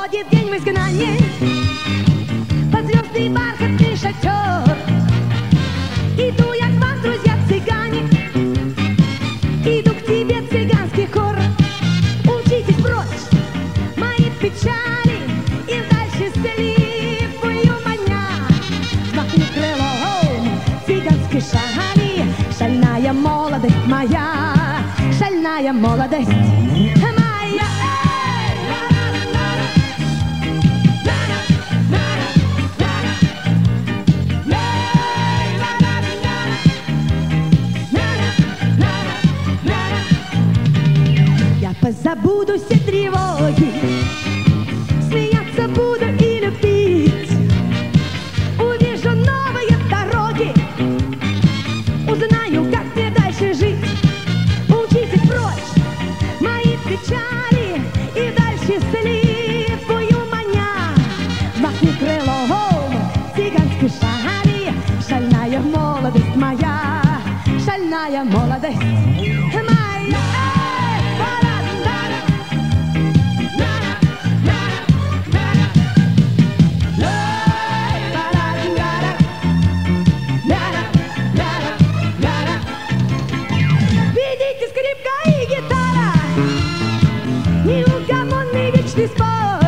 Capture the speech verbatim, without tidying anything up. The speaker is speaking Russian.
Приходит день в изгнании, под звездный бархатный шатер. Иду я к вам, друзья цыгане, иду к тебе, цыганский хор. Учитесь прочь мои печали, и дальше слепую маня. Махни крылом цыганской шали, шальная молодость моя, шальная молодость моя. Позабуду все тревоги, смеяться буду и любить. Увижу новые дороги, узнаю, как мне дальше жить. Учитесь прочь мои печали, и дальше слепую маня. Махни крылом цыганской шали, шальная молодость моя, шальная молодость моя. Скрипка и гитара, неугомонный вечный спор.